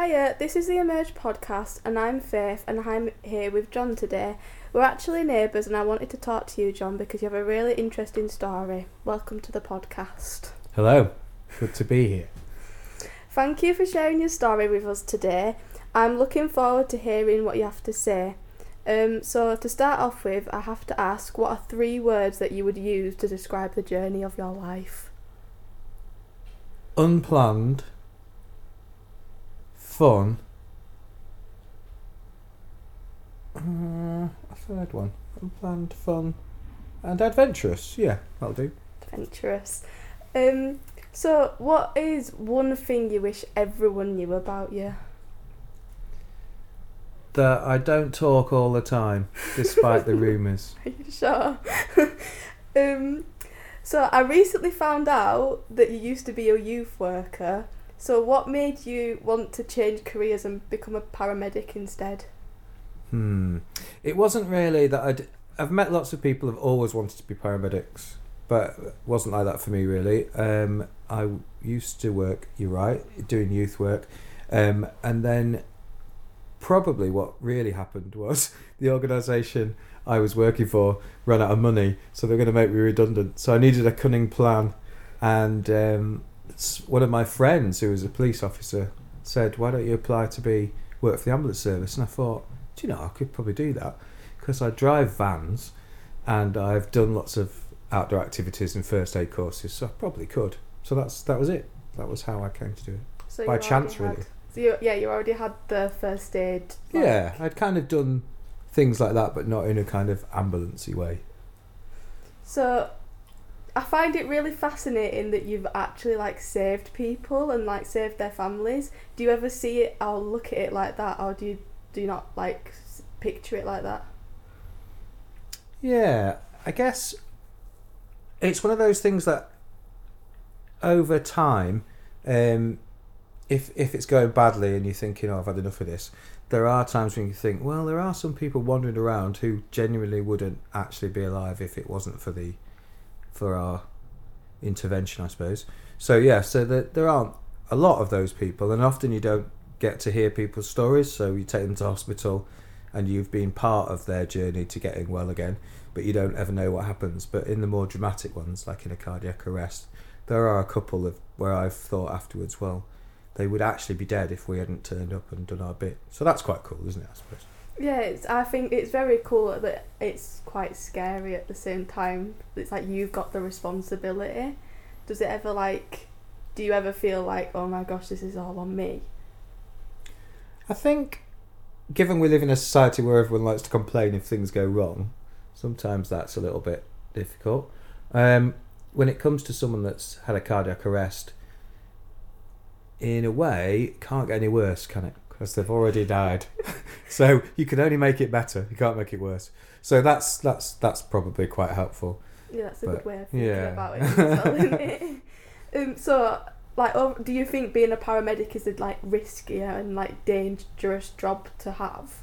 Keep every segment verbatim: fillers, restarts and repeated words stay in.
Hiya, this is the Emerge podcast and I'm Faith and I'm here with John today. We're actually neighbours and I wanted to talk to you, John, because you have a really interesting story. Welcome to the podcast. Hello, good to be here. Thank you for sharing your story with us today. I'm looking forward to hearing what you have to say. Um, so to start off with, I have to ask, what are three words that you would use to describe the journey of your life? Unplanned, fun, uh, a third one, unplanned, fun, and adventurous. Yeah, that'll do. Adventurous. Um, so what is one thing you wish everyone knew about you? That I don't talk all the time, despite the rumours. Are you sure? um, so I recently found out that you used to be a youth worker. So what made you want to change careers and become a paramedic instead? Hmm. It wasn't really that I'd... I've met lots of people who've always wanted to be paramedics, but it wasn't like that for me, really. Um, I used to work, you're right, doing youth work. Um, and then probably what really happened was the organisation I was working for ran out of money, so they were going to make me redundant. So I needed a cunning plan, and... Um, one of my friends who was a police officer said, why don't you apply to be work for the ambulance service? And I thought, do you know, I could probably do that because I drive vans and I've done lots of outdoor activities and first aid courses, so I probably could. So that's that was it. That was how I came to do it. So by chance, had, really. So you, yeah, you already had the first aid. Like... Yeah, I'd kind of done things like that, but not in a kind of ambulance-y way. So I find it really fascinating that you've actually like saved people and like saved their families. Do you ever see it or look at it like that, or do you do you not like picture it like that? Yeah, I guess it's one of those things that over time, um, if if it's going badly and you're thinking, oh, I've had enough of this, there are times when you think, well, there are some people wandering around who genuinely wouldn't actually be alive if it wasn't for the for our intervention, I suppose. So yeah, so the, there aren't a lot of those people, and often you don't get to hear people's stories, so you take them to hospital and you've been part of their journey to getting well again, but you don't ever know what happens. But in the more dramatic ones, like in a cardiac arrest, there are a couple of where I've thought afterwards, well, they would actually be dead if we hadn't turned up and done our bit. So that's quite cool, isn't it, I suppose? Yeah, it's, I think it's very cool, but it's quite scary at the same time. It's like you've got the responsibility. Does it ever like, do you ever feel like, oh my gosh, this is all on me? I think, given we live in a society where everyone likes to complain if things go wrong, sometimes that's a little bit difficult. Um, when it comes to someone that's had a cardiac arrest, in a way, it can't get any worse, can it? Because they've already died. So you can only make it better. You can't make it worse. So that's that's that's probably quite helpful. Yeah, that's a but, good way of thinking yeah. about it, isn't it? um, so, like, oh, do you think being a paramedic is a like riskier and like dangerous job to have?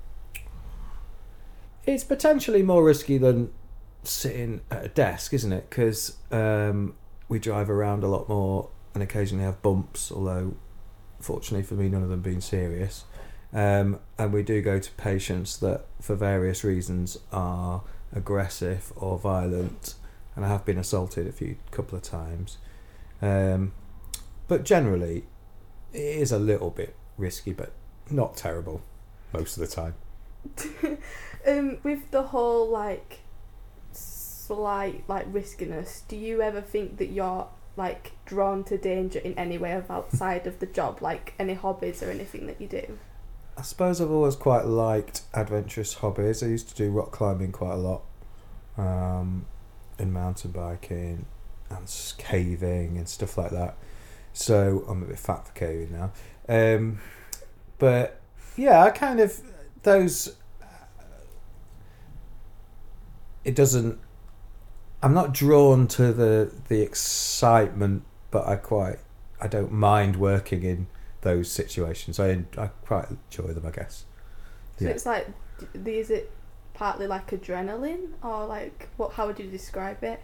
It's potentially more risky than sitting at a desk, isn't it? Because um, we drive around a lot more and occasionally have bumps, although fortunately for me none of them being serious, um, and we do go to patients that for various reasons are aggressive or violent, and I have been assaulted a few couple of times, um, but generally it is a little bit risky, but not terrible most of the time. um, with the whole like slight like riskiness, do you ever think that you're like drawn to danger in any way of outside of the job, like any hobbies or anything that you do? I suppose I've always quite liked adventurous hobbies. I used to do rock climbing quite a lot, um, and mountain biking and caving and stuff like that. So I'm a bit fat for caving now, um, but yeah, I kind of those. It doesn't. I'm not drawn to the the excitement, but I quite I don't mind working in those situations. I I quite enjoy them, I guess. So yeah. It's like, is it partly like adrenaline, or like what? How would you describe it?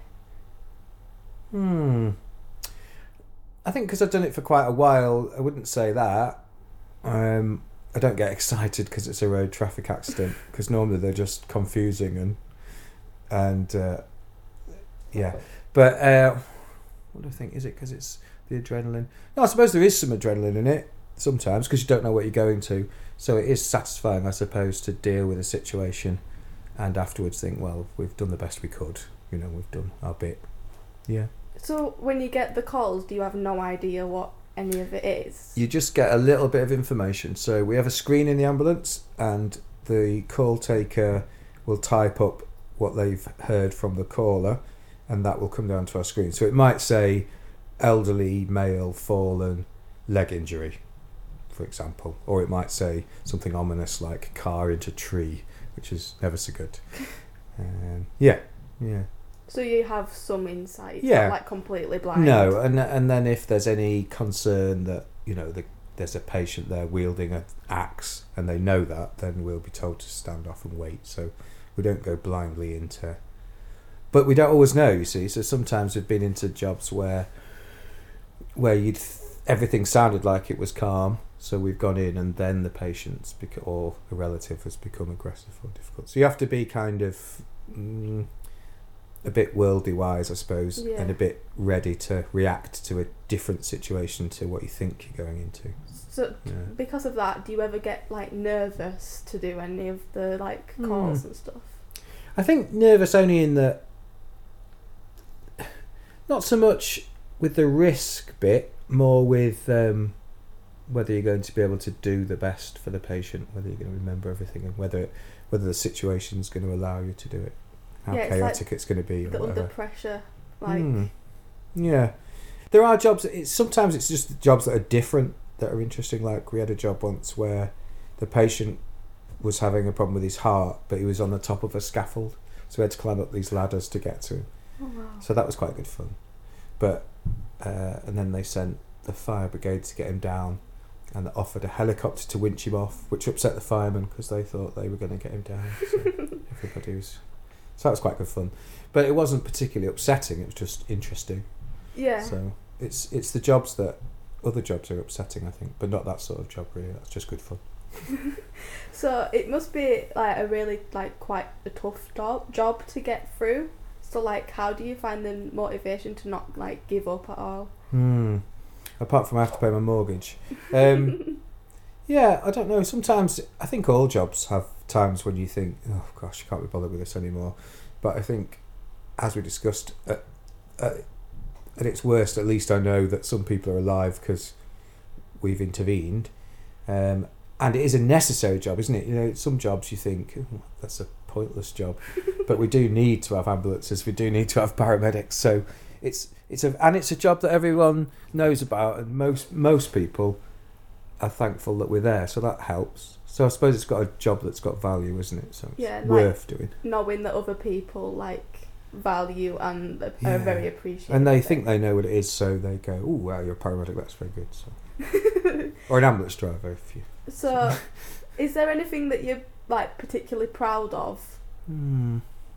Hmm. I think because I've done it for quite a while, I wouldn't say that. um, I don't get excited because it's a road traffic accident, because normally they're just confusing and and uh, yeah. But uh, what do I think? Is it because it's the adrenaline? No, I suppose there is some adrenaline in it sometimes, because you don't know what you're going to. So it is satisfying, I suppose, to deal with a situation and afterwards think, well, we've done the best we could. You know, we've done our bit. Yeah. So when you get the calls, do you have no idea what any of it is? You just get a little bit of information. So we have a screen in the ambulance, and the call taker will type up what they've heard from the caller, and that will come down to our screen. So it might say elderly male fallen, leg injury, for example, or it might say something ominous like car into tree, which is never so good. Um, yeah, yeah. So you have some insight, Yeah. not like completely blind. No, and and then if there's any concern that, you know, the, there's a patient there wielding an axe and they know that, then we'll be told to stand off and wait. So we don't go blindly into... But we don't always know, you see. So sometimes we've been into jobs where where you'd th- everything sounded like it was calm, so we've gone in and then the patient's bec- or a relative has become aggressive or difficult. So you have to be kind of... Mm, a bit worldly wise, I suppose, Yeah. and a bit ready to react to a different situation to what you think you're going into. So Yeah. because of that, do you ever get like nervous to do any of the like calls Hmm. and stuff? I think nervous only in that, not so much with the risk bit, more with um, whether you're going to be able to do the best for the patient, whether you're going to remember everything, and whether whether the situation's going to allow you to do it. How Yeah, it's chaotic like it's going to be, or The whatever. under pressure, like Hmm. Yeah, there are jobs. It's sometimes it's just jobs that are different that are interesting. Like we had a job once where the patient was having a problem with his heart, but he was on the top of a scaffold, so we had to climb up these ladders to get to him. oh wow. So that was quite good fun. But uh, and then they sent the fire brigade to get him down, and they offered a helicopter to winch him off, which upset the firemen because they thought they were going to get him down. So everybody was. So that was quite good fun, but it wasn't particularly upsetting. It was just interesting. Yeah. So it's it's the jobs that other jobs are upsetting, I think, but not that sort of job really. That's just good fun. So it must be like a really like quite a tough job job to get through. So like, how do you find the motivation to not like give up at all? Hmm. Apart from I have to pay my mortgage. Um, yeah, I don't know. Sometimes I think all jobs have times when you think, oh gosh, I can't be bothered with this anymore. But I think, as we discussed, uh, uh, at its worst, at least I know that some people are alive because we've intervened. Um, and it is a necessary job, isn't it? You know, some jobs you think, oh, that's a pointless job. But we do need to have ambulances. We do need to have paramedics. So it's it's a and it's a job that everyone knows about, and most most people are thankful that we're there. So that helps. So I suppose it's got a job that's got value, isn't it? So it's Yeah, like- worth doing. Knowing that other people like value and are Yeah. very appreciative. And they of think it. they know what it is, so they go, "Oh, wow, you're a paramedic. That's very good." So. Or an ambulance driver, if you. So, is there anything that you're like particularly proud of? Hmm.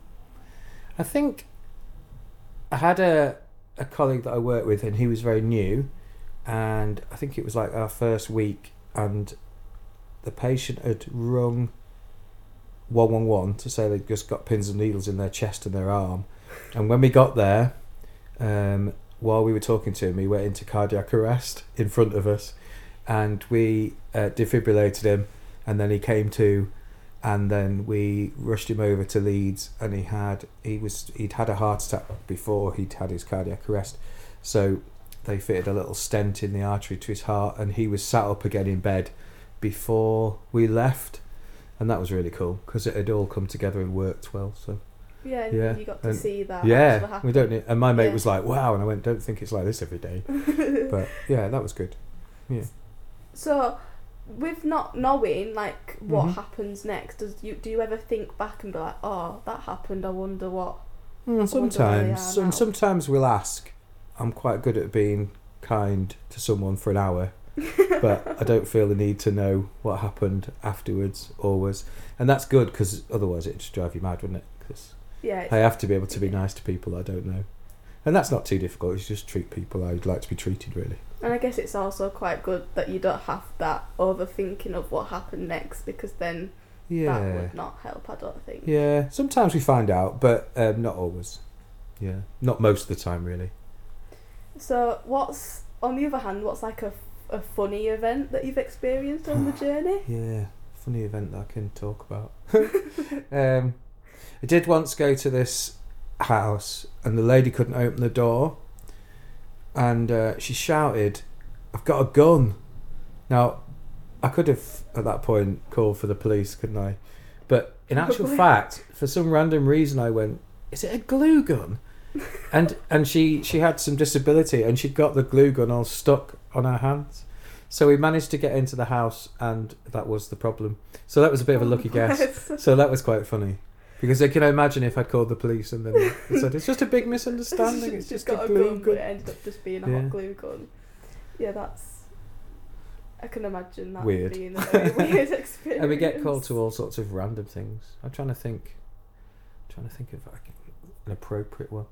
I think I had a a colleague that I worked with, and he was very new, and I think it was like our first week, and the patient had rung one one one to say they'd just got pins and needles in their chest and their arm, and when we got there, um, while we were talking to him, he went into cardiac arrest in front of us, and we uh, defibrillated him, and then he came to. And then we rushed him over to Leeds, and he had he was he'd had a heart attack before he'd had his cardiac arrest, so they fitted a little stent in the artery to his heart, and he was sat up again in bed before we left, and that was really cool because it had all come together and worked well. So Yeah, and Yeah, you got to and- see that. actually yeah, happen. we don't need, and my mate Yeah. was like, "Wow," and I went, "Don't think it's like this every day," but yeah, that was good. Yeah. So, with not knowing like what Mhm. happens next, does you do you ever think back and be like, oh, that happened? I wonder what. Mm, I wonder where they sometimes, are now. and sometimes we'll ask. I'm quite good at being kind to someone for an hour, but I don't feel the need to know what happened afterwards always, and that's good because otherwise it'd just drive you mad, wouldn't it? Because Yeah. I have to be able to be nice to people I don't know, And that's not too difficult. It's just treat people how you'd like to be treated, really. And I guess it's also quite good that you don't have that overthinking of what happened next, because then Yeah. that would not help, I don't think. Yeah. Sometimes we find out, but um, not always. Yeah. Not most of the time, really. So what's, on the other hand, what's like a, a funny event that you've experienced on the journey? Yeah. Funny event that I can talk about. um, I did once go to this house and the lady couldn't open the door, and uh, she shouted, "I've got a gun." Now, I could have at that point called for the police, couldn't I? But in actual Probably. fact, for some random reason, I went, "Is it a glue gun?" and and she she had some disability, and she'd got the glue gun all stuck on her hands. So we managed to get into the house, and that was the problem. So that was a bit of a lucky guess. So that was quite funny. Because I can imagine if I'd called the police and then they said, "It's just a big misunderstanding, it's just, got a a glue gun, gun." but it ended up just being a Yeah. hot glue gun. Yeah, that's... I can imagine that Weird. being a very weird experience. And we get called to all sorts of random things. I'm trying to think, trying to think of like an appropriate one.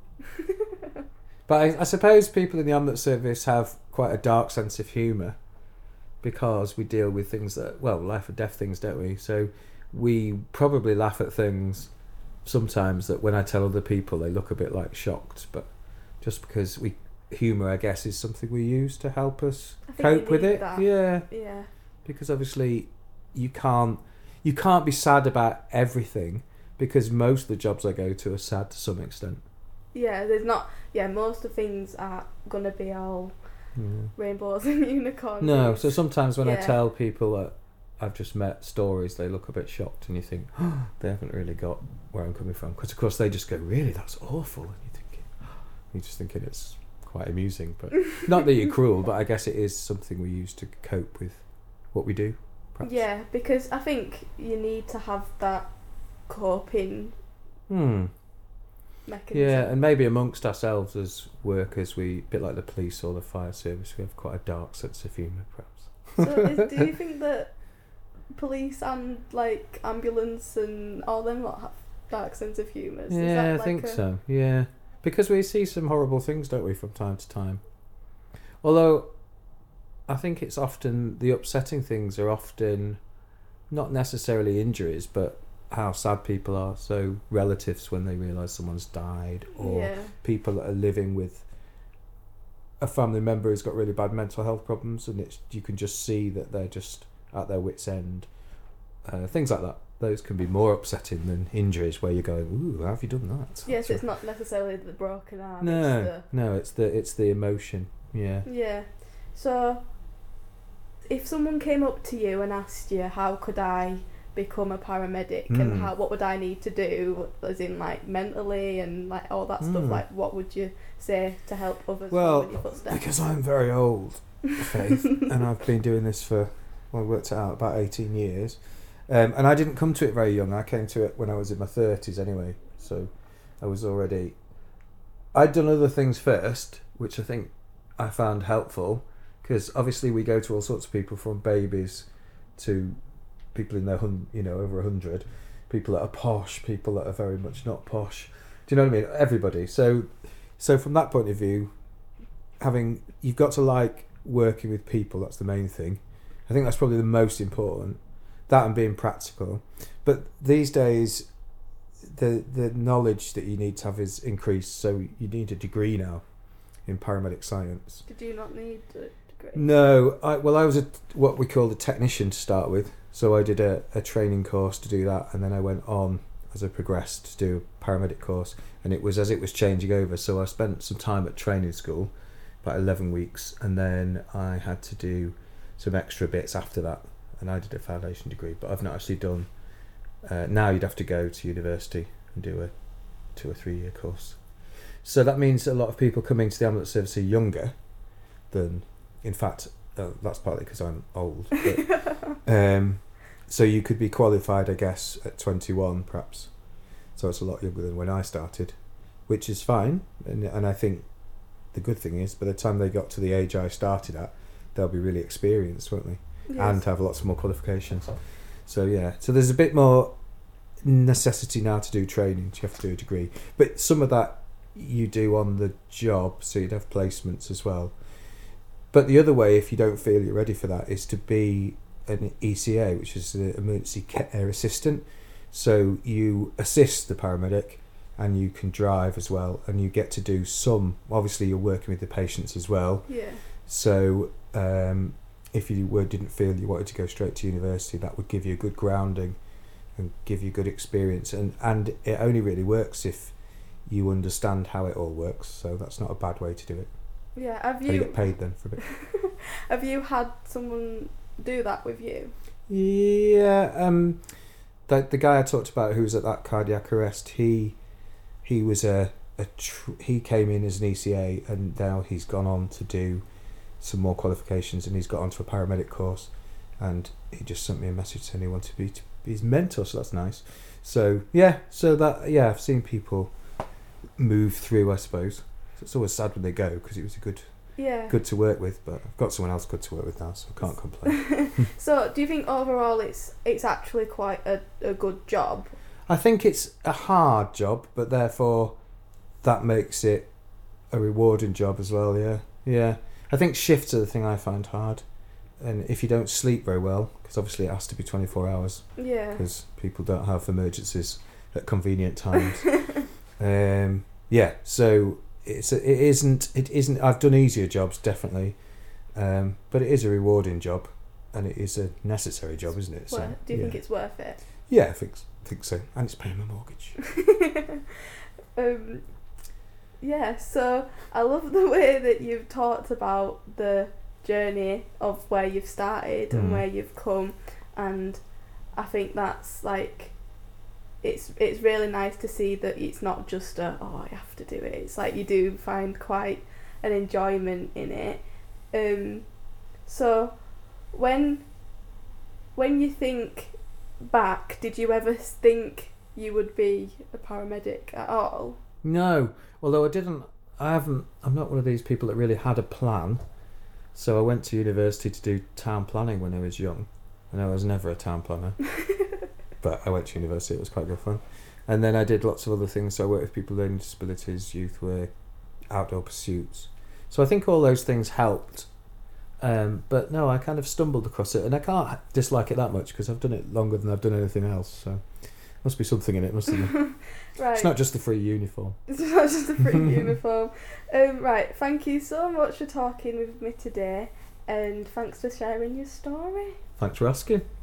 But I, I suppose people in the ambulance service have quite a dark sense of humour, because we deal with things that, well, life or death things, don't we? So we probably laugh at things sometimes that when I tell other people, they look a bit like shocked. But just because we humour, I guess, is something we use to help us I think cope you with need it. that. Yeah, Yeah. because obviously you can't you can't be sad about everything, because most of the jobs I go to are sad to some extent. Yeah, there's not... Yeah, most of things are going to be all Yeah. rainbows and unicorns. No, so sometimes when I Yeah. tell people that I've just met stories, they look a bit shocked, and you think, oh, they haven't really got where I'm coming from. Because of course they just go, "Really, that's awful," and you're thinking, you're just thinking it's quite amusing, but not that you're cruel, but I guess it is something we use to cope with what we do. Perhaps. Yeah, because I think you need to have that coping Hmm. mechanism. Yeah, and maybe amongst ourselves as workers, we, a bit like the police or the fire service, we have quite a dark sense of humour, perhaps. So is, do you think that police and like ambulance and all them lot have dark sense of humour? Is Yeah, that I like think a... so. Yeah, because we see some horrible things, don't we, from time to time. Although, I think it's often the upsetting things are often not necessarily injuries, but how sad people are. So relatives when they realise someone's died, or Yeah. people that are living with a family member who's got really bad mental health problems, and it's you can just see that they're just at their wits' end. Uh, things like that. Those can be more upsetting than injuries where you're going, "Ooh, how have you done that?" Yes, it's not necessarily the broken arm. No, It's no, it's the it's the emotion. Yeah. the... Yeah. So, if someone came up to you and asked you, "How could I become a paramedic?" Mm. and how what would I need to do, as in like mentally and like all that stuff, Mm. like what would you say to help others Well, follow in your footsteps? Because I'm very old, Faith, and I've been doing this for, well, I worked it out, about eighteen years. Um, and I didn't come to it very young. I came to it when I was in my thirties anyway. So I was already... I'd done other things first, which I think I found helpful, because obviously we go to all sorts of people, from babies to people in their, hun- you know, over a hundred, people that are posh, people that are very much not posh. Do you know what I mean? Everybody. So, so from that point of view, having you've got to like working with people. That's the main thing. I think that's probably the most important. That and being practical. But these days, the the knowledge that you need to have is increased. So you need a degree now in paramedic science. Did you not need a degree? No, I well I was a what we called a technician to start with. So I did a, a training course to do that, and then I went on as I progressed to do a paramedic course, and it was as it was changing over. So I spent some time at training school, about eleven weeks, and then I had to do some extra bits after that, and I did a foundation degree, but I've not actually done. Uh, now you'd have to go to university and do a two or three year course. So that means a lot of people coming to the ambulance service are younger than, in fact, uh, that's partly because I'm old. But, um, so you could be qualified, I guess, at twenty-one, perhaps. So it's a lot younger than when I started, which is fine. And and I think the good thing is, by the time they got to the age I started at, they'll be really experienced, won't they? Yes. And have lots more qualifications. So yeah, so there's a bit more necessity now to do training. You have to do a degree, but some of that you do on the job, so you'd have placements as well. But the other way, if you don't feel you're ready for that, is to be an E C A, which is the emergency care assistant. So you assist the paramedic, and you can drive as well, and you get to do some. Obviously, you're working with the patients as well. Yeah. So um, if you were didn't feel you wanted to go straight to university, that would give you a good grounding and give you good experience. And and it only really works if you understand how it all works. So that's not a bad way to do it. Yeah. Have And you you get paid then for a bit. have you had someone do that with you? Yeah. Um, the the guy I talked about who was at that cardiac arrest, he he was a a tr- he came in as an E C A, and now he's gone on to do some more qualifications, and he's got onto a paramedic course, and he just sent me a message saying he wanted to be, to be his mentor, so that's nice. So yeah, so that yeah, I've seen people move through, I suppose. So it's always sad when they go, because it was a good Yeah. good to work with, but I've got someone else good to work with now, so I can't complain. So, do you think overall it's it's actually quite a, a good job? I think it's a hard job, but therefore that makes it a rewarding job as well. Yeah, yeah. I think shifts are the thing I find hard, and if you don't sleep very well, because obviously it has to be twenty-four hours, Yeah. because people don't have emergencies at convenient times. um, yeah, so it's a, it isn't it isn't. I've done easier jobs definitely, um, but it is a rewarding job, and it is a necessary job, isn't it? So, Well, do you yeah. think it's worth it? Yeah, I think think so, and it's paying my mortgage. um, yeah, so I love the way that you've talked about the journey of where you've started Mm. and where you've come, and I think that's like it's it's really nice to see that it's not just a oh I have to do it. It's like you do find quite an enjoyment in it. Um, so when when you think back, did you ever think you would be a paramedic at all? No, although I didn't, I haven't, I'm not one of these people that really had a plan. So I went to university to do town planning when I was young, and I was never a town planner. But I went to university, it was quite good fun. And then I did lots of other things, so I worked with people with learning disabilities, youth work, outdoor pursuits. So I think all those things helped. Um, but no, I kind of stumbled across it, and I can't dislike it that much because I've done it longer than I've done anything else, so must be something in it, mustn't there? Right. It's not just the free uniform. It's not just a free uniform. Um, right, thank you so much for talking with me today, and thanks for sharing your story. Thanks for asking.